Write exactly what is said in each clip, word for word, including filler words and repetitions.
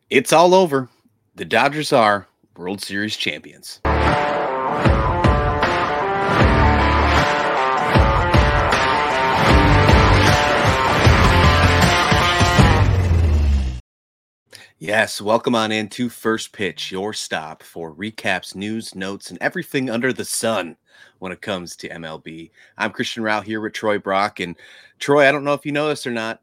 It's all over. The Dodgers are World Series champions. Yes, welcome on into First Pitch, your stop for recaps, news, notes, and everything under the sun when it comes to M L B. I'm Christian Rao here with Troy Brock. And Troy, I don't know if you know this or not,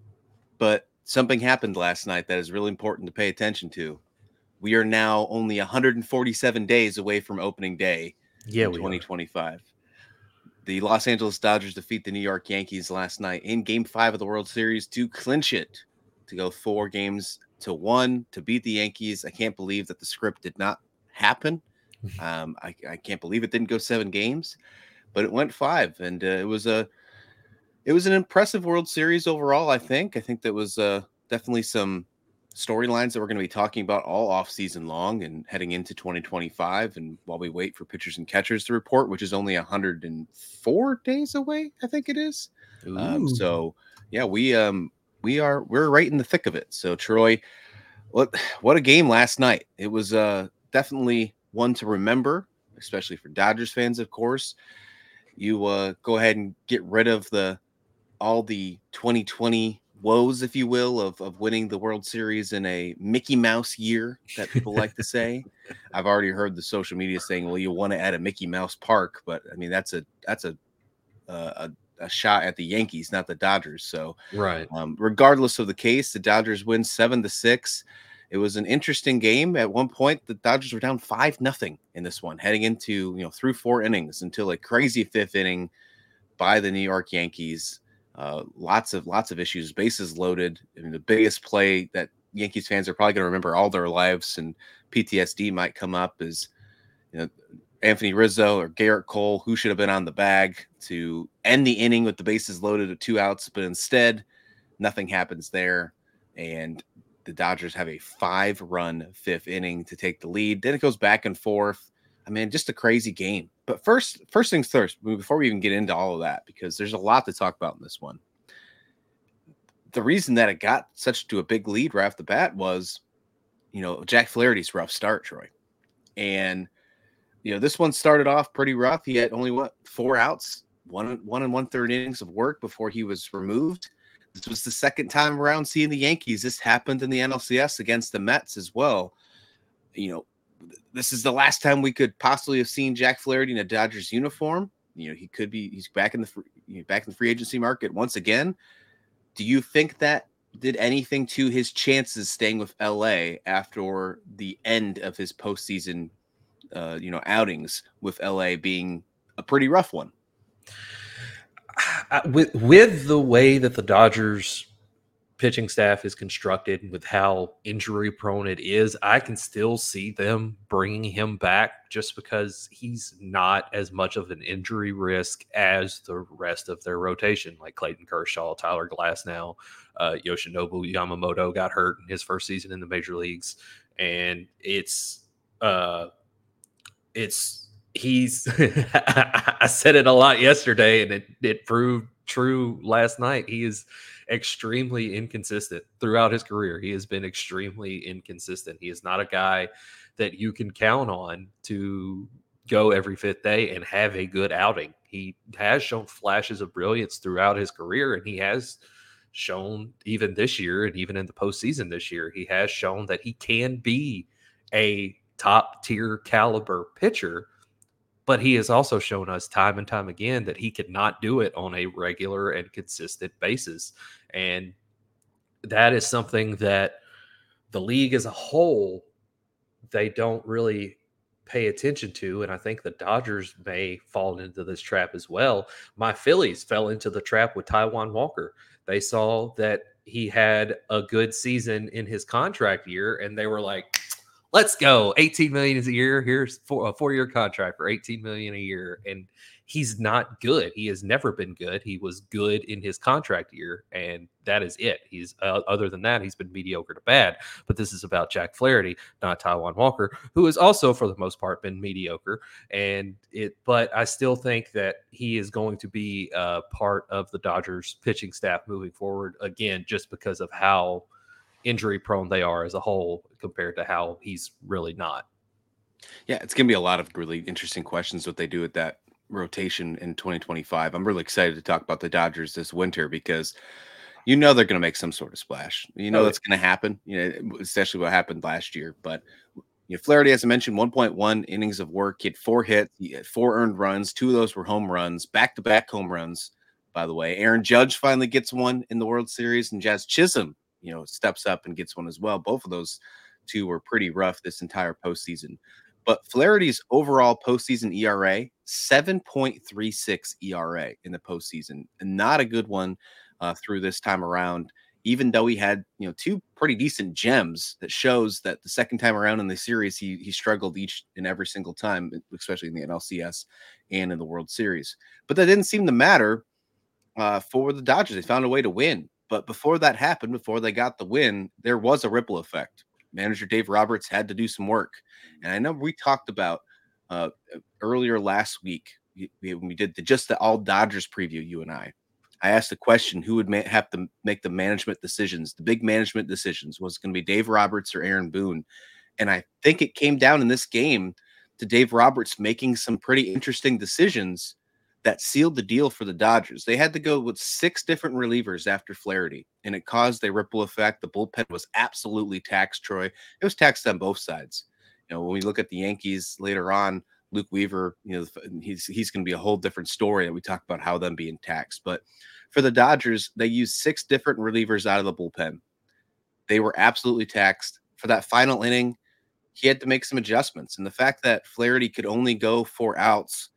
but something happened last night that is really important to pay attention to. We are now only one hundred forty-seven days away from opening day Yeah, in we are. twenty twenty-five. The Los Angeles Dodgers defeat the New York Yankees last night in Game five of the World Series to clinch it, to go four games to one, to beat the Yankees. I can't believe that the script did not happen. Um, I, I can't believe it didn't go seven games, but it went five, and uh, it was a it was an impressive World Series overall. I think I think that was uh, definitely some storylines that we're going to be talking about all off season long and heading into twenty twenty-five. And while we wait for pitchers and catchers to report, which is only one hundred four days away, I think it is. Um, so yeah, we um we are we're right in the thick of it. So Troy, what what a game last night. It was uh definitely one to remember, especially for Dodgers fans, of course. You uh go ahead and get rid of the all the twenty twenty woes, if you will, of, of winning the World Series in a Mickey Mouse year that people like to say. I've already heard the social media saying, well, you want to add a Mickey Mouse park, but I mean, that's a, that's a, uh, a, a shot at the Yankees, not the Dodgers. So Right. um, regardless of the case, the Dodgers win seven to six. It was an interesting game. At one point, the Dodgers were down five nothing in this one, heading into, you know, through four innings until a crazy fifth inning by the New York Yankees. Uh, lots of lots of issues, bases loaded. I mean, the biggest play that Yankees fans are probably going to remember all their lives, and P T S D might come up, is you know Anthony Rizzo or Garrett Cole, who should have been on the bag to end the inning with the bases loaded at two outs, but instead nothing happens there, and the Dodgers have a five-run fifth inning to take the lead. Then it goes back and forth. I mean, just a crazy game. But first, first things first, before we even get into all of that, because there's a lot to talk about in this one. The reason that it got such to a big lead right off the bat was, you know, Jack Flaherty's rough start, Troy. And, you know, this one started off pretty rough. He had only, what, four outs, one, one and one third innings of work before he was removed. This was the second time around seeing the Yankees. This happened in the N L C S against the Mets as well. You know, this is the last time we could possibly have seen Jack Flaherty in a Dodgers uniform. You know, he could be, he's back in the, you know, back in the free agency market once again. Do you think that did anything to his chances staying with L A after the end of his postseason, uh, you know, outings, with L A being a pretty rough one? I, with with the way that the Dodgers pitching staff is constructed, with how injury prone it is, I can still see them bringing him back just because he's not as much of an injury risk as the rest of their rotation, like Clayton Kershaw, Tyler Glasnow, uh, Yoshinobu Yamamoto got hurt in his first season in the major leagues, and it's uh, it's he's I said it a lot yesterday, and it it proved true last night. He is extremely inconsistent throughout his career. He has been extremely inconsistent. He is not a guy that you can count on to go every fifth day and have a good outing. He has shown flashes of brilliance throughout his career, and he has shown even this year, and even in the postseason this year, he has shown that he can be a top tier caliber pitcher. But he has also shown us time and time again that he cannot do it on a regular and consistent basis. And that is something that the league as a whole, they don't really pay attention to. And I think the Dodgers may fall into this trap as well. My Phillies fell into the trap with Taijuan Walker. They saw that he had a good season in his contract year, and they were like, let's go. eighteen million dollars a year. Here's for a four-year contract for eighteen million dollars a year. And he's not good. He has never been good. He was good in his contract year, and that is it. He's uh, other than that, he's been mediocre to bad. But this is about Jack Flaherty, not Taijuan Walker, who has also, for the most part, been mediocre. And it, but I still think that he is going to be uh, part of the Dodgers pitching staff moving forward again, just because of how injury prone they are as a whole compared to how he's really not. Yeah, it's going to be a lot of really interesting questions what they do with that rotation in twenty twenty-five. I'm really excited to talk about the Dodgers this winter because you know they're going to make some sort of splash. You know Oh, that's going to happen, you know, especially what happened last year. But you know, Flaherty, as I mentioned, one point one innings of work. He had four hits, he had four earned runs. Two of those were home runs, back-to-back home runs, by the way. Aaron Judge finally gets one in the World Series, and Jazz Chisholm, you know, steps up and gets one as well. Both of those two were pretty rough this entire postseason. But Flaherty's overall postseason E R A, seven point three six E R A in the postseason, and not a good one uh, through this time around. Even though he had, you know, two pretty decent gems, that shows that the second time around in the series, he he struggled each and every single time, especially in the N L C S and in the World Series. But that didn't seem to matter uh, for the Dodgers. They found a way to win. But before that happened, before they got the win, there was a ripple effect. Manager Dave Roberts had to do some work. And I know we talked about uh, earlier last week we, when we did the, just the all Dodgers preview, you and I. I asked the question who would ma- have to make the management decisions, the big management decisions. Was it going to be Dave Roberts or Aaron Boone? And I think it came down in this game to Dave Roberts making some pretty interesting decisions that sealed the deal for the Dodgers. They had to go with six different relievers after Flaherty, and it caused a ripple effect. The bullpen was absolutely taxed, Troy. It was taxed on both sides. You know, when we look at the Yankees later on, Luke Weaver, you know, he's he's going to be a whole different story that we talk about how them being taxed. But for the Dodgers, they used six different relievers out of the bullpen. They were absolutely taxed. For that final inning, he had to make some adjustments. And the fact that Flaherty could only go four outs,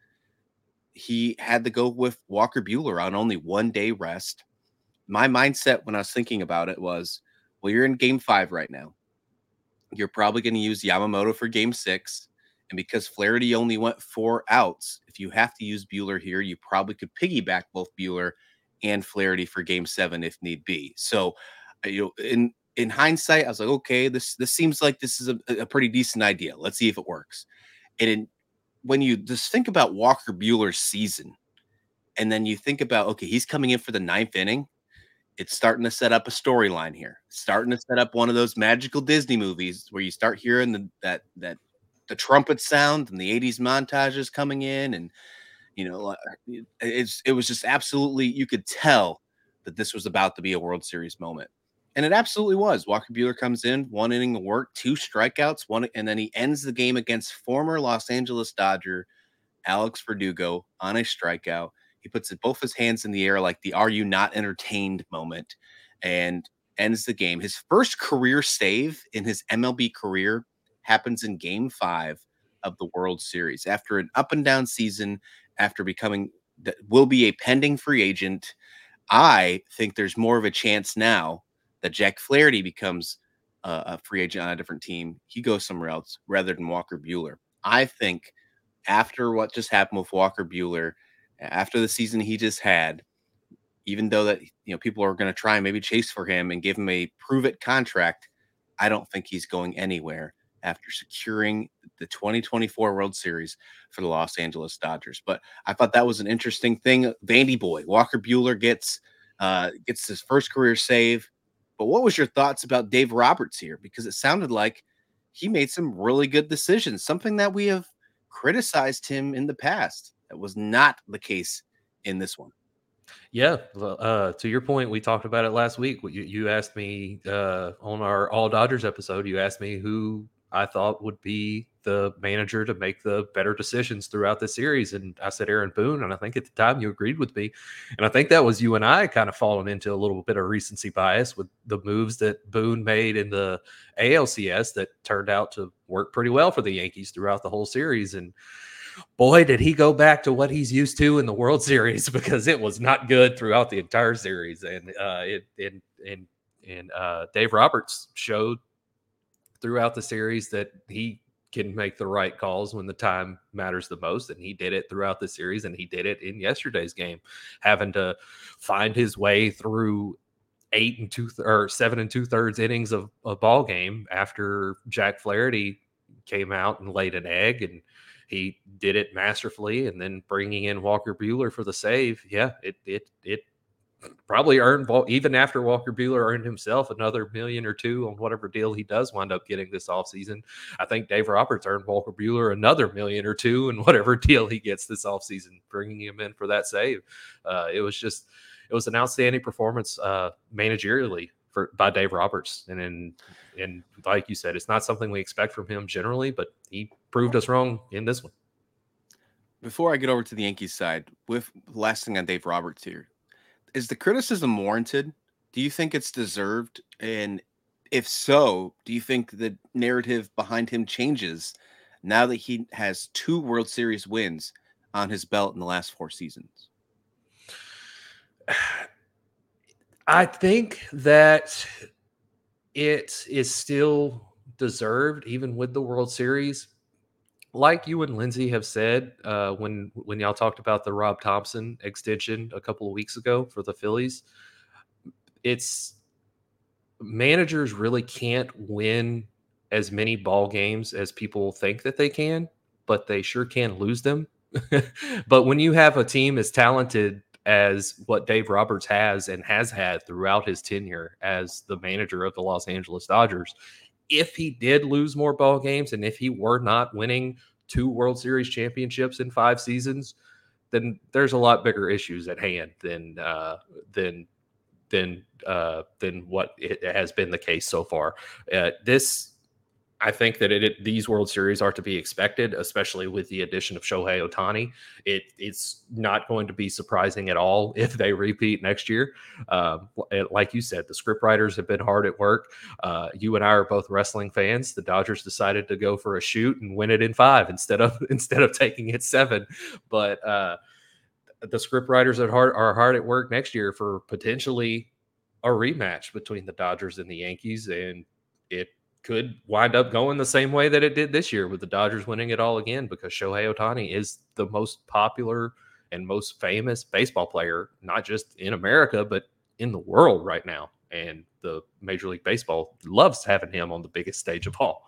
he had to go with Walker Buehler on only one day rest. My mindset when I was thinking about it was, well, you're in game five right now. You're probably going to use Yamamoto for game six. And because Flaherty only went four outs, if you have to use Buehler here, you probably could piggyback both Buehler and Flaherty for game seven if need be. So, you know, in in hindsight, I was like, okay, this this seems like this is a, a pretty decent idea. Let's see if it works. And in, when you just think about Walker Buehler's season, and then you think about, okay, he's coming in for the ninth inning, it's starting to set up a storyline here. Starting to set up one of those magical Disney movies where you start hearing the, that that the trumpet sound and the eighties montages coming in, and you know, uh, it's it was just absolutely, you could tell that this was about to be a World Series moment. And it absolutely was. Walker Buehler comes in, one inning of work, two strikeouts, one, and then he ends the game against former Los Angeles Dodger Alex Verdugo on a strikeout. He puts it, both his hands in the air like the "Are you not entertained" moment, and ends the game. His first career save in his M L B career happens in Game Five of the World Series after an up and down season. After becoming, that will be a pending free agent. I think there's more of a chance now that Jack Flaherty becomes uh, a free agent on a different team. He goes somewhere else rather than Walker Buehler. I think after what just happened with Walker Buehler, after the season he just had, even though that, you know, people are going to try and maybe chase for him and give him a prove it contract, I don't think he's going anywhere after securing the twenty twenty-four World Series for the Los Angeles Dodgers. But I thought that was an interesting thing. Vandy boy Walker Buehler gets uh, gets his first career save. But what was your thoughts about Dave Roberts here? Because it sounded like he made some really good decisions, something that we have criticized him in the past. That was not the case in this one. Yeah, well, uh, to your point, we talked about it last week. You, you asked me uh, on our All Dodgers episode, you asked me who I thought would be the manager to make the better decisions throughout the series. And I said Aaron Boone. And I think at the time you agreed with me. And I think that was you and I kind of falling into a little bit of recency bias with the moves that Boone made in the A L C S that turned out to work pretty well for the Yankees throughout the whole series. And boy, did he go back to what he's used to in the World Series, because it was not good throughout the entire series. And uh, it and and and uh, Dave Roberts showed throughout the series that he can make the right calls when the time matters the most, and he did it throughout the series, and he did it in yesterday's game, having to find his way through eight and two th- or seven and two thirds innings of a ball game after Jack Flaherty came out and laid an egg, and he did it masterfully. And then bringing in Walker Buehler for the save, yeah, it it it probably earn, even after Walker Buehler earned himself another million or two on whatever deal he does wind up getting this offseason. I think Dave Roberts earned Walker Buehler another million or two in whatever deal he gets this offseason, bringing him in for that save. Uh, it was just, it was an outstanding performance uh, managerially for by Dave Roberts. And then, and like you said, it's not something we expect from him generally, but he proved us wrong in this one. Before I get over to the Yankees side, with last thing on Dave Roberts here, is the criticism warranted? Do you think it's deserved? And if so, do you think the narrative behind him changes now that he has two World Series wins on his belt in the last four seasons? I think that it is still deserved, even with the World Series. Like you and Lindsay have said, uh, when when y'all talked about the Rob Thompson extension a couple of weeks ago for the Phillies, it's managers really can't win as many ball games as people think that they can, but they sure can lose them. But when you have a team as talented as what Dave Roberts has and has had throughout his tenure as the manager of the Los Angeles Dodgers, if he did lose more ball games and if he were not winning two World Series championships in five seasons, then there's a lot bigger issues at hand than uh, than than uh, than what it has been the case so far. Uh, this, I think that it, it, these World Series are to be expected, especially with the addition of Shohei Ohtani. It, it's not going to be surprising at all if they repeat next year. Um, like you said, the scriptwriters have been hard at work. Uh, you and I are both wrestling fans. The Dodgers decided to go for a shoot and win it in five instead of instead of taking it seven. But uh, the scriptwriters are hard are hard at work next year for potentially a rematch between the Dodgers and the Yankees, and it could wind up going the same way that it did this year with the Dodgers winning it all again, because Shohei Ohtani is the most popular and most famous baseball player, not just in America, but in the world right now. And the Major League Baseball loves having him on the biggest stage of all.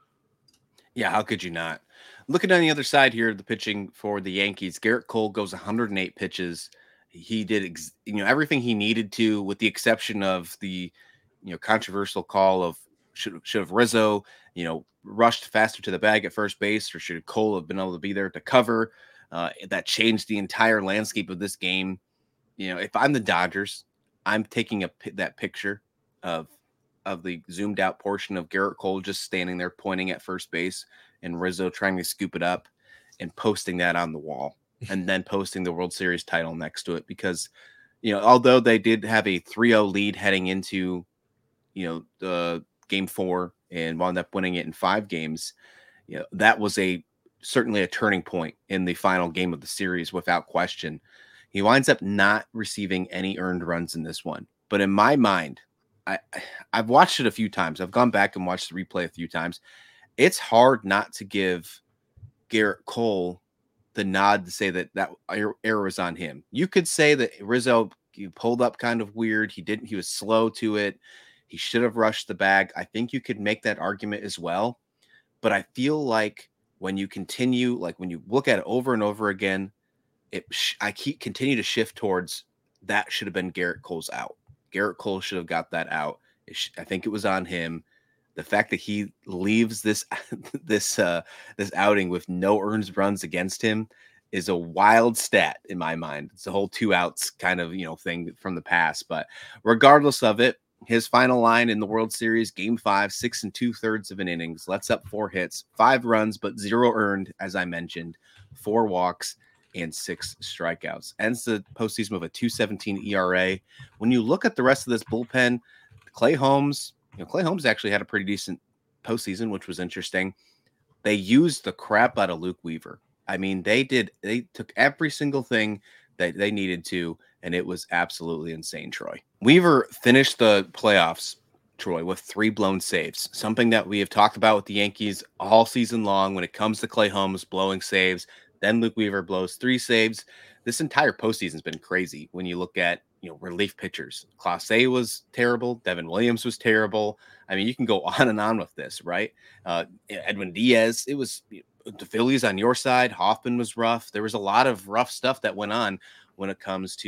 Yeah, how could you not? Looking on the other side here, the pitching for the Yankees, Garrett Cole goes one hundred eight pitches. He did, ex- you know, everything he needed to, with the exception of the, you know, controversial call of should should have Rizzo, you know, rushed faster to the bag at first base, or should Cole have been able to be there to cover? Uh, that changed the entire landscape of this game. You know, if I'm the Dodgers, I'm taking a that picture of of the zoomed out portion of Garrett Cole just standing there pointing at first base and Rizzo trying to scoop it up and posting that on the wall, and then posting the World Series title next to it. Because, you know, although they did have a three oh lead heading into, you know, the game four and wound up winning it in five games, you know, that was a certainly a turning point in the final game of the series without question. He winds up not receiving any earned runs in this one. But in my mind, I, I've watched it a few times. I've gone back and watched the replay a few times. It's hard not to give Garrett Cole the nod to say that that error was on him. You could say that Rizzo he pulled up kind of weird. He didn't. He was slow to it. He should have rushed the bag. I think you could make that argument as well. But I feel like when you continue, like when you look at it over and over again, it I keep continue to shift towards that should have been Garrett Cole's out. Garrett Cole should have got that out. Sh- I think it was on him. The fact that he leaves this this uh, this outing with no earned runs against him is a wild stat in my mind. It's a whole two outs kind of, you know, thing from the past. But regardless of it, his final line in the World Series, game five, six and two thirds of an innings, lets up four hits, five runs, but zero earned, as I mentioned, four walks and six strikeouts. Ends the postseason with a two seventeen E R A. When you look at the rest of this bullpen, Clay Holmes, you know, Clay Holmes actually had a pretty decent postseason, which was interesting. They used the crap out of Luke Weaver. I mean, they did, they took every single thing that they needed to, and it was absolutely insane, Troy. Weaver finished the playoffs, Troy, with three blown saves, something that we have talked about with the Yankees all season long when it comes to Clay Holmes blowing saves. Then Luke Weaver blows three saves. This entire postseason has been crazy when you look at, you know, relief pitchers. Clase was terrible. Devin Williams was terrible. I mean, you can go on and on with this, right? Uh, Edwin Diaz, it was the Phillies on your side. Hoffman was rough. There was a lot of rough stuff that went on when it comes to,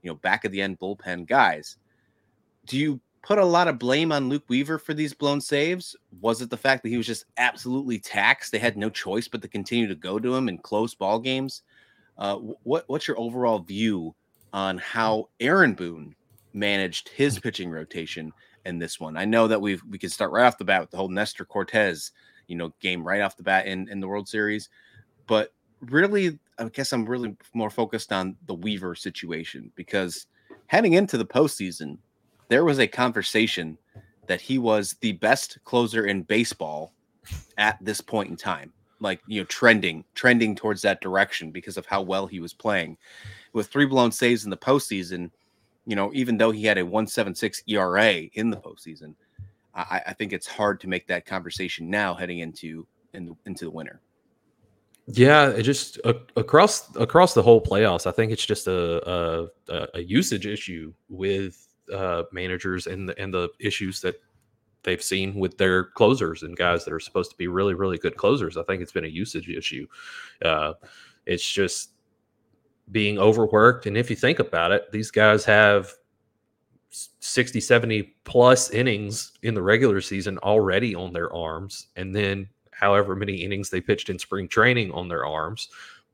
you know, back of the end bullpen guys. Do you put a lot of blame on Luke Weaver for these blown saves? Was it the fact that he was just absolutely taxed? They had no choice but to continue to go to him in close ball games. Uh, what what's your overall view on how Aaron Boone managed his pitching rotation in this one? I know that we've we can start right off the bat with the whole Nestor Cortez, you know, game right off the bat in, in the World Series, but really, I guess I'm really more focused on the Weaver situation, because heading into the postseason, there was a conversation that he was the best closer in baseball at this point in time. Like, you know, trending, trending towards that direction because of how well he was playing. With three blown saves in the postseason, you know, even though he had a one point seven six E R A in the postseason, I, I think it's hard to make that conversation now heading into in, into the winter. Yeah, it just uh, across across the whole playoffs, I think it's just a a, a usage issue with uh, managers and the, and the issues that they've seen with their closers and guys that are supposed to be really, really good closers. I think it's been a usage issue. Uh, it's just being overworked. And if you think about it, these guys have sixty, seventy plus innings in the regular season already on their arms. And then however many innings they pitched in spring training on their arms.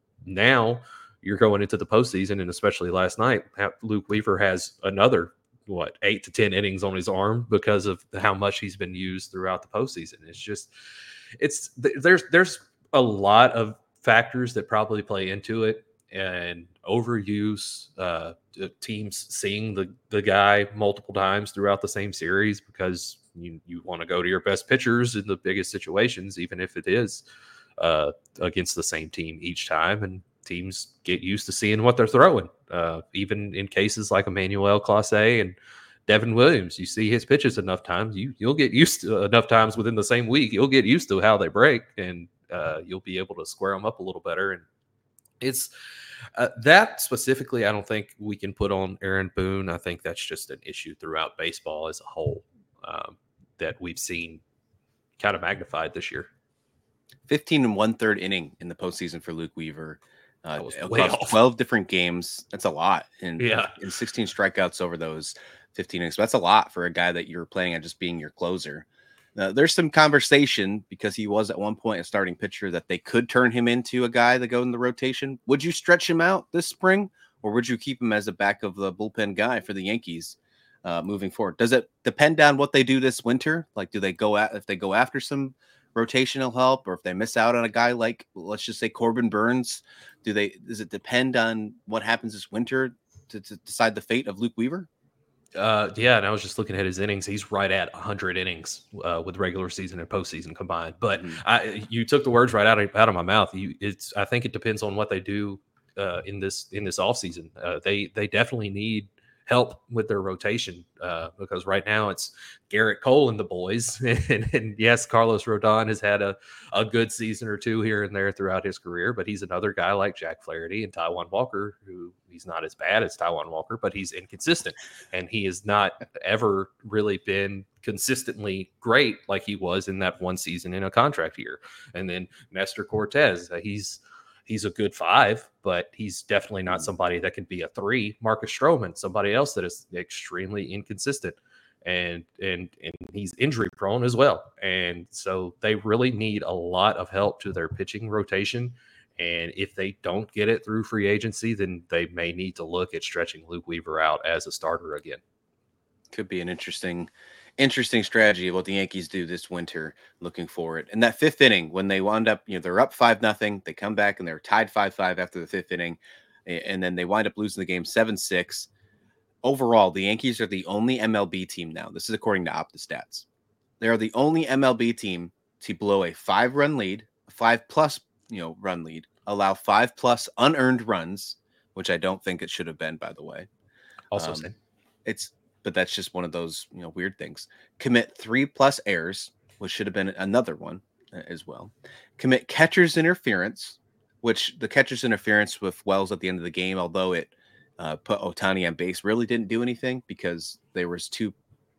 Now you're going into the postseason, and especially last night, Luke Weaver has another what eight to ten innings on his arm because of how much he's been used throughout the postseason. It's just, it's there's there's a lot of factors that probably play into it, and overuse, uh, teams seeing the the guy multiple times throughout the same series because you you want to go to your best pitchers in the biggest situations, even if it is uh, against the same team each time, and teams get used to seeing what they're throwing. Uh, even in cases like Emmanuel Clase and Devin Williams, you see his pitches enough times, you you'll get used to enough times within the same week. You'll get used to how they break, and uh, you'll be able to square them up a little better. And it's uh, that specifically, I don't think we can put on Aaron Boone. I think that's just an issue throughout baseball as a whole um, that we've seen kind of magnified this year. fifteen and one third inning in the postseason for Luke Weaver. Uh, across twelve different games. That's a lot. And, yeah. and sixteen strikeouts over those fifteen innings. So that's a lot for a guy that you're playing at just being your closer. Uh, there's some conversation, because he was at one point a starting pitcher, that they could turn him into a guy that go in the rotation. Would you stretch him out this spring, or would you keep him as a back of the bullpen guy for the Yankees uh, moving forward? Does it depend on what they do this winter? Like, do they go at if they go after some rotational help, or if they miss out on a guy like, let's just say, Corbin Burns? Do they, does it depend on what happens this winter to, to decide the fate of Luke Weaver? Uh, yeah, and I was just looking at his innings. He's right at one hundred innings uh, with regular season and postseason combined. But mm-hmm. I, you took the words right out of, out of my mouth. You, it's, I think it depends on what they do uh, in this in this offseason. Uh, they they definitely need help with their rotation uh, because right now it's Garrett Cole and the boys. and, and yes, Carlos Rodon has had a, a good season or two here and there throughout his career, but he's another guy like Jack Flaherty and Taijuan Walker, who he's not as bad as Taijuan Walker, but he's inconsistent, and he has not ever really been consistently great like he was in that one season in a contract year. And then Nestor Cortez, uh, he's He's a good five, but he's definitely not somebody that can be a three. Marcus Stroman, somebody else that is extremely inconsistent, and and and he's injury prone as well. And so they really need a lot of help to their pitching rotation. And if they don't get it through free agency, then they may need to look at stretching Luke Weaver out as a starter again. Could be an interesting Interesting strategy of what the Yankees do this winter looking forward. And that fifth inning, when they wound up, you know, they're up five nothing, they come back and they're tied five five after the fifth inning, and then they wind up losing the game seven six. Overall, the Yankees are the only M L B team now. This is according to OptaStats. They are the only M L B team to blow a five-run lead, a five-plus, you know, run lead, allow five-plus unearned runs, which I don't think it should have been, by the way. Also, um, same. It's But that's just one of those, you know, weird things. Commit three plus errors, which should have been another one as well. Commit catcher's interference, which the catcher's interference with Wells at the end of the game, although it uh, put Ohtani on base, really didn't do anything because there was two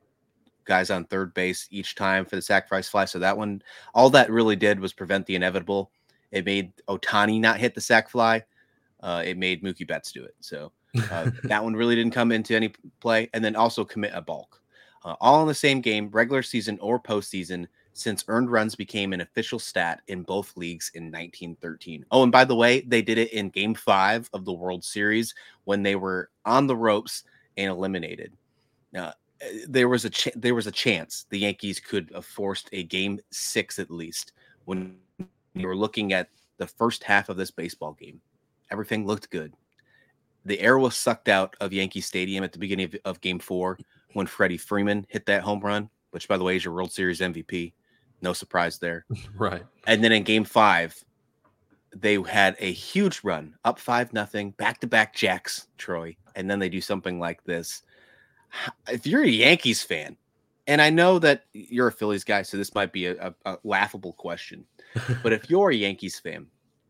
guys on third base each time for the sacrifice fly. So that one, all that really did was prevent the inevitable. It made Ohtani not hit the sac fly. Uh, it made Mookie Betts do it. So Uh, that one really didn't come into any play. And then also commit a balk. Uh, all in the same game, regular season or postseason, since earned runs became an official stat in both leagues in nineteen thirteen. Oh, and by the way, they did it in game five of the World Series when they were on the ropes and eliminated. Uh, there was a ch- there was a chance the Yankees could have forced a game six at least when you were looking at the first half of this baseball game. Everything looked good. The air was sucked out of Yankee Stadium at the beginning of, of game four when Freddie Freeman hit that home run, which, by the way, is your World Series M V P. No surprise there. Right. And then in game five, they had a huge run, up five nothing, back-to-back jacks, Troy. And then they do something like this. If you're a Yankees fan, and I know that you're a Phillies guy, so this might be a, a, a laughable question, but if you're a Yankees fan,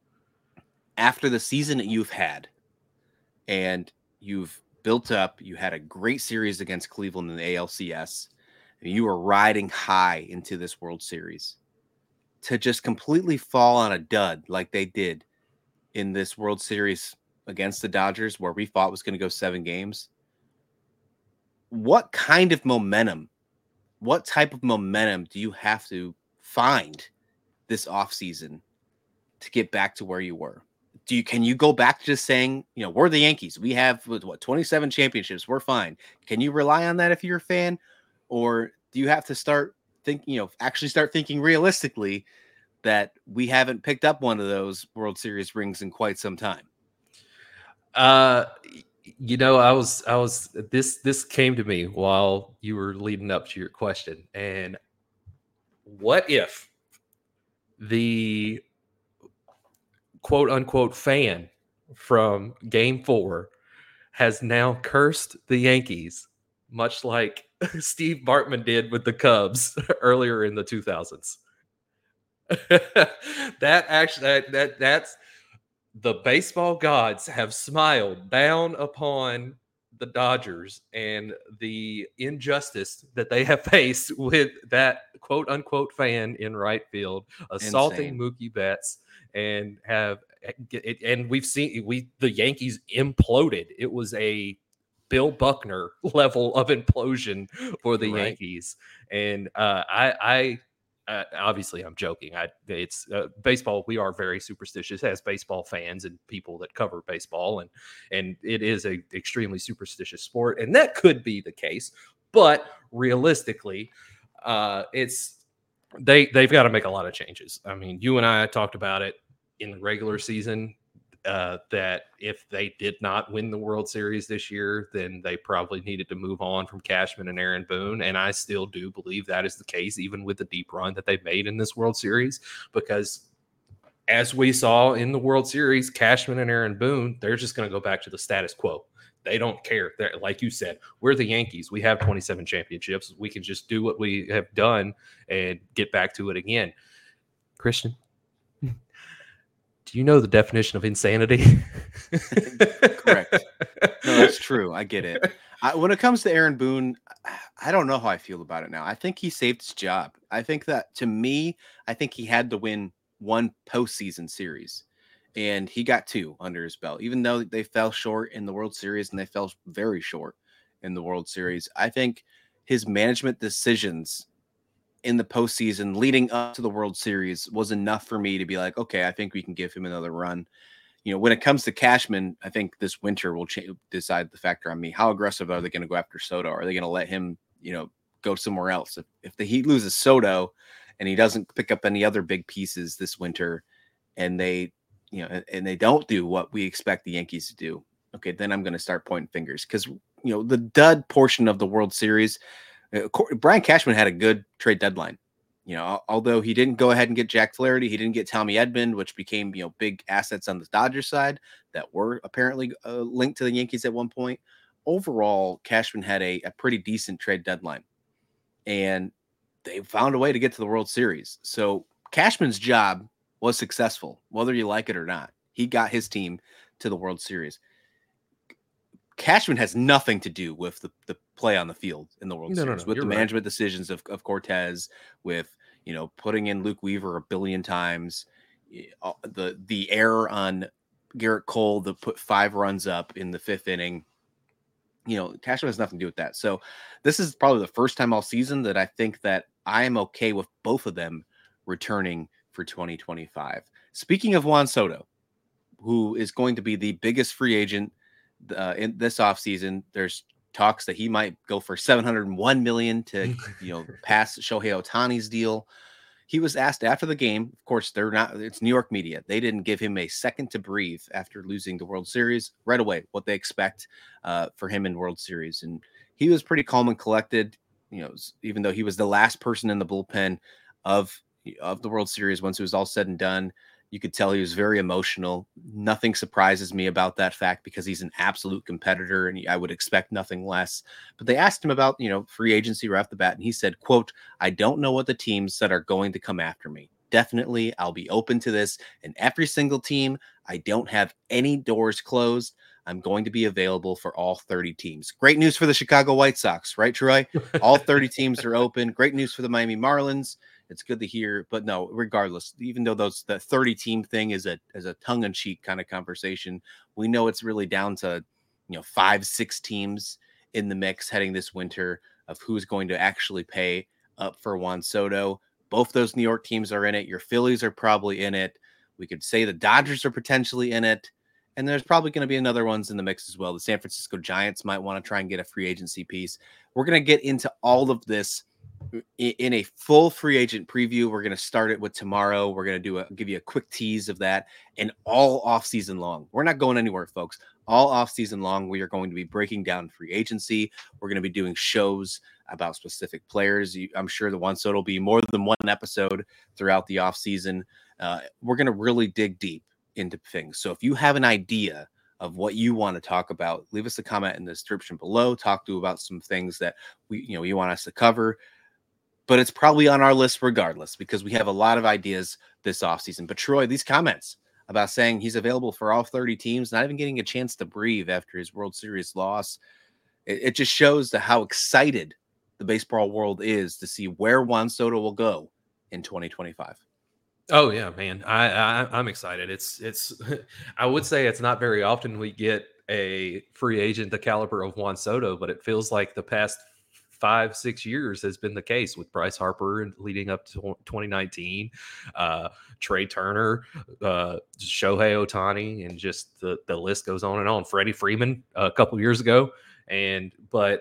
after the season that you've had, and you've built up, you had a great series against Cleveland in the A L C S, and you were riding high into this World Series, to just completely fall on a dud like they did in this World Series against the Dodgers, where we thought was going to go seven games. What kind of momentum, what type of momentum do you have to find this offseason to get back to where you were? Do you, can you go back to just saying, you know, we're the Yankees, we have what, twenty-seven championships, we're fine. Can you rely on that if you're a fan? Or do you have to start thinking, you know, actually start thinking realistically that we haven't picked up one of those World Series rings in quite some time? Uh, you know, I was, I was, this, this came to me while you were leading up to your question. And what if the quote unquote fan from game four has now cursed the Yankees, much like Steve Bartman did with the Cubs earlier in the two thousands? that actually, that, that, that's, the baseball gods have smiled down upon the Dodgers and the injustice that they have faced with that quote unquote fan in right field assaulting Insane. Mookie Betts, and have and we've seen we the Yankees imploded. It was a Bill Buckner level of implosion for the Right. Yankees, and uh, I I uh, obviously I'm joking. I it's uh, baseball. We are very superstitious as baseball fans and people that cover baseball, and and it is a extremely superstitious sport, and that could be the case. But realistically, uh, it's they they've got to make a lot of changes. I mean, you and I talked about it in the regular season. Uh, that if they did not win the World Series this year, then they probably needed to move on from Cashman and Aaron Boone. And I still do believe that is the case, even with the deep run that they've made in this World Series, because as we saw in the World Series, Cashman and Aaron Boone, they're just going to go back to the status quo. They don't care. They're, like you said, we're the Yankees. We have twenty-seven championships. We can just do what we have done and get back to it again. Christian, do you know the definition of insanity? Correct. No, that's true. I get it. I, when it comes to Aaron Boone, I don't know how I feel about it now. I think he saved his job. I think that, to me, I think he had to win one postseason series, and he got two under his belt. Even though they fell short in the World Series, and they fell very short in the World Series, I think his management decisions in the postseason leading up to the World Series was enough for me to be like, okay, I think we can give him another run. You know, when it comes to Cashman, I think this winter will ch- decide the factor on me. How aggressive are they going to go after Soto? Are they going to let him, you know, go somewhere else? If, if the Heat loses Soto and he doesn't pick up any other big pieces this winter, and they, you know, and, and they don't do what we expect the Yankees to do, okay, then I'm going to start pointing fingers, because, you know, the dud portion of the World Series, uh, Brian Cashman had a good trade deadline. You know, although he didn't go ahead and get Jack Flaherty, he didn't get Tommy Edman, which became, you know, big assets on the Dodgers side that were apparently uh, linked to the Yankees at one point. Overall, Cashman had a, a pretty decent trade deadline, and they found a way to get to the World Series. So Cashman's job was successful, whether you like it or not. He got his team to the World Series. Cashman has nothing to do with the, the play on the field in the World No, no, Series, no, with the you're right. management decisions of, of Cortez, with, you know, putting in Luke Weaver a billion times, uh, the the error on Garrett Cole to put five runs up in the fifth inning. You know, Cashman has nothing to do with that. So this is probably the first time all season that I think that I am okay with both of them returning for twenty twenty-five. Speaking of Juan Soto, who is going to be the biggest free agent uh, in this offseason, there's talks that he might go for seven hundred one million dollars to, you know, pass Shohei Ohtani's deal. He was asked after the game. Of course, they're not, it's New York media. They didn't give him a second to breathe after losing the World Series right away, what they expect uh, for him in World Series. And he was pretty calm and collected, you know, even though he was the last person in the bullpen of, of the World Series. Once it was all said and done, you could tell he was very emotional. Nothing surprises me about that fact because he's an absolute competitor and I would expect nothing less. But they asked him about, you know, free agency right off the bat. And he said, quote, "I don't know what the teams that are going to come after me. Definitely, I'll be open to this. And every single team, I don't have any doors closed. I'm going to be available for all thirty teams." Great news for the Chicago White Sox, right, Troy? All thirty teams are open. Great news for the Miami Marlins. It's good to hear, but no, regardless, even though those the thirty team thing is a is a tongue in cheek kind of conversation, we know it's really down to, you know, five, six teams in the mix heading this winter of who's going to actually pay up for Juan Soto. Both those New York teams are in it. Your Phillies are probably in it. We could say the Dodgers are potentially in it. And there's probably going to be another ones in the mix as well. The San Francisco Giants might want to try and get a free agency piece. We're going to get into all of this in a full free agent preview. We're going to start it with tomorrow. We're going to do a give you a quick tease of that, and all off season long. We're not going anywhere, folks. All off season long, we are going to be breaking down free agency. We're going to be doing shows about specific players. I'm sure the Juan Soto will be more than one episode throughout the off season. Uh, we're going to really dig deep into things. So if you have an idea of what you want to talk about, leave us a comment in the description below. Talk to about some things that we, you know, you want us to cover. But it's probably on our list regardless because we have a lot of ideas this offseason. But Troy, these comments about saying he's available for all thirty teams, not even getting a chance to breathe after his World Series loss, it, it just shows the, how excited the baseball world is to see where Juan Soto will go in twenty twenty-five. Oh yeah, man. I, I I'm excited. It's it's I would say it's not very often we get a free agent the caliber of Juan Soto, but it feels like the past five, six years has been the case with Bryce Harper and leading up to twenty nineteen, uh, Trey Turner, uh, Shohei Ohtani, and just the, the list goes on and on. Freddie Freeman a couple years ago. And, but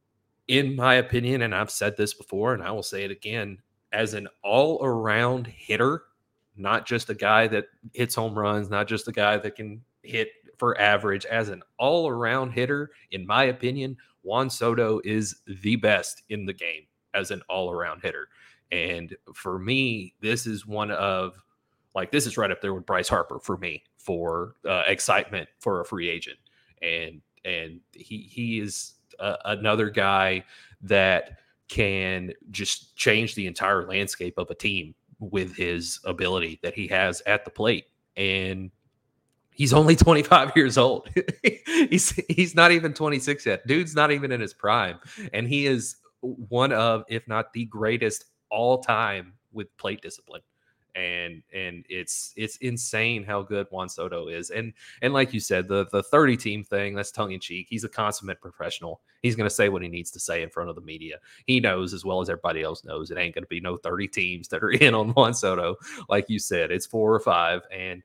in my opinion, and I've said this before, and I will say it again, as an all around hitter, not just a guy that hits home runs, not just a guy that can hit for average, as an all around hitter, in my opinion, Juan Soto is the best in the game as an all-around hitter. And for me, this is one of, like, this is right up there with Bryce Harper for me for uh, excitement for a free agent. And and he he is uh, another guy that can just change the entire landscape of a team with his ability that he has at the plate. And he's only twenty-five years old. he's he's not even twenty-six yet. Dude's not even in his prime. And he is one of, if not the greatest all time with plate discipline. And and it's it's insane how good Juan Soto is. And and like you said, the the thirty team thing, that's tongue in cheek. He's a consummate professional. He's going to say what he needs to say in front of the media. He knows as well as everybody else knows it ain't going to be no thirty teams that are in on Juan Soto. Like you said, it's four or five. And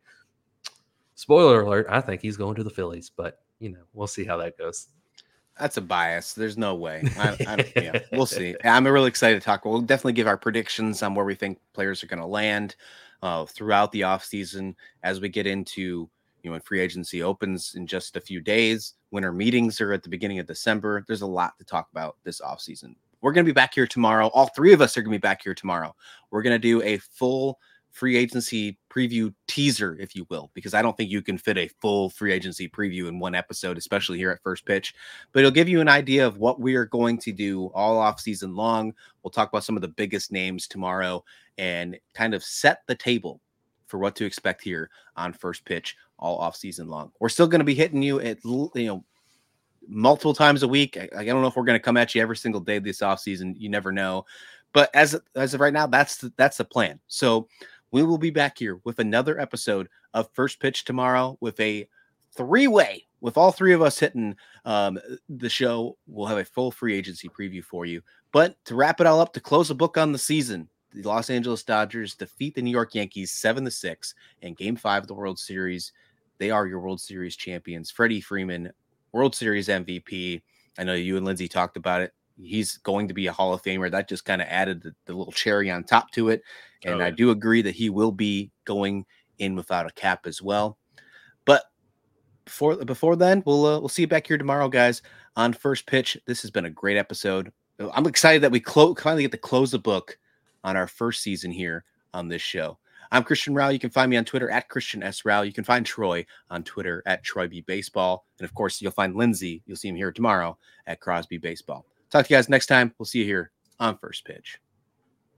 spoiler alert, I think he's going to the Phillies, but, you know, we'll see how that goes. That's a bias. There's no way. I, I, yeah, we'll see. I'm really excited to talk. We'll definitely give our predictions on where we think players are going to land uh, throughout the offseason as we get into, you know, when free agency opens in just a few days. Winter meetings are at the beginning of December. There's a lot to talk about this offseason. We're going to be back here tomorrow. All three of us are going to be back here tomorrow. We're going to do a full free agency preview teaser, if you will, because I don't think you can fit a full free agency preview in one episode, especially here at First Pitch, but it'll give you an idea of what we are going to do all off season long. We'll talk about some of the biggest names tomorrow and kind of set the table for what to expect here on First Pitch all off season long. We're still going to be hitting you at, you know, multiple times a week. I, I don't know if we're going to come at you every single day this off season. You never know. But as, as of right now, that's the, that's the plan. So we will be back here with another episode of First Pitch tomorrow with a three-way, with all three of us hitting um, the show. We'll have a full free agency preview for you. But to wrap it all up, to close the book on the season, the Los Angeles Dodgers defeat the New York Yankees seven to six in Game five of the World Series. They are your World Series champions. Freddie Freeman, World Series M V P. I know you and Lindsay talked about it. He's going to be a Hall of Famer. That just kind of added the, the little cherry on top to it. And oh, I do agree that he will be going in without a cap as well. But before before then, we'll uh, we'll see you back here tomorrow, guys, on First Pitch. This has been a great episode. I'm excited that we clo- finally get to close the book on our first season here on this show. I'm Christian Rao. You can find me on Twitter at Christian S. Rao. You can find Troy on Twitter at Troy B. Baseball. And of course, you'll find Lindsay. You'll see him here tomorrow at Crosby Baseball. Talk to you guys next time. We'll see you here on First Pitch.